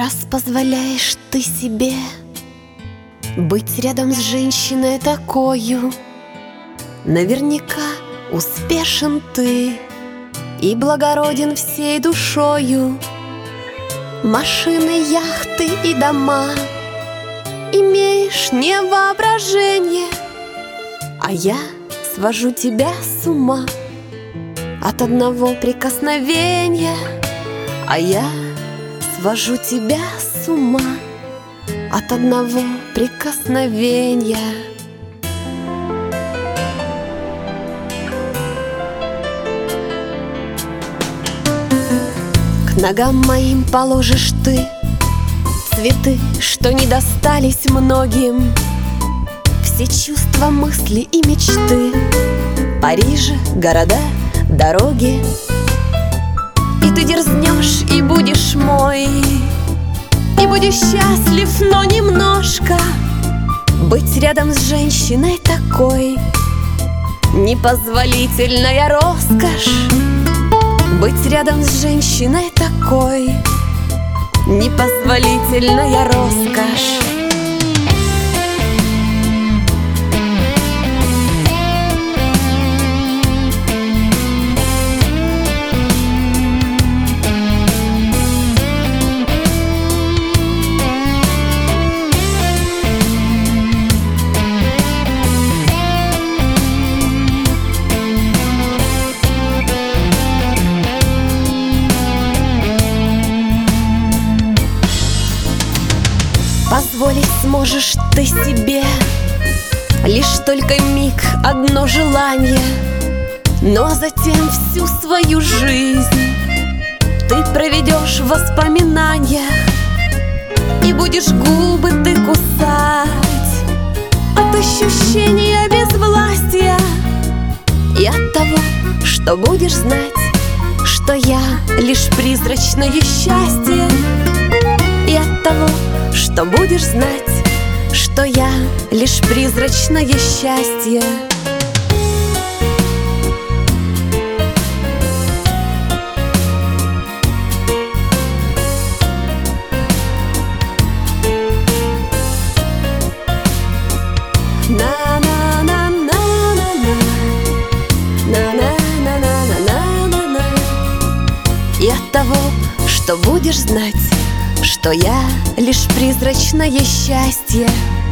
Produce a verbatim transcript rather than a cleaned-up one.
Раз позволяешь ты себе быть рядом с женщиной такою, наверняка успешен ты и благороден всей душою. Машины, яхты и дома имеешь не воображение, а я свожу тебя с ума от одного прикосновения. А я свожу тебя с ума от одного прикосновения. К ногам моим положишь ты цветы, что не достались многим, все чувства, мысли и мечты, Парижа, города, дороги. И ты дерзнешь, и будешь мой, и будешь счастлив, но немножко быть рядом с женщиной такой. Непозволительная роскошь быть рядом с женщиной такой. Непозволительная роскошь. Позволить сможешь ты себе лишь только миг, одно желание, но затем всю свою жизнь ты проведешь в воспоминаниях, и будешь губы ты кусать от ощущения безвластия и от того, что будешь знать, что я лишь призрачное счастье, и от того, что будешь знать, что я лишь призрачное счастье. И от того, что будешь знать, что я лишь призрачное счастье.